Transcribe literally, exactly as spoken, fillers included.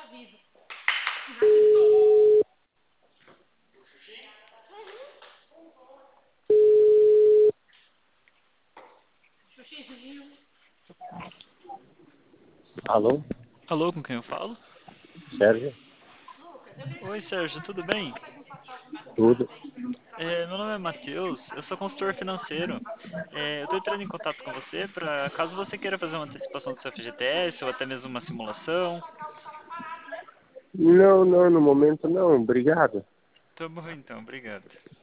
Alô, Alô, com quem eu falo? Sérgio? Oi, Sérgio, tudo bem? Tudo? É, meu nome é Matheus, eu sou consultor financeiro. É, eu estou entrando em contato com você para caso você queira fazer uma antecipação do seu F G T S ou até mesmo uma simulação. Não, não, no momento não, obrigado. Tá bom então, obrigado.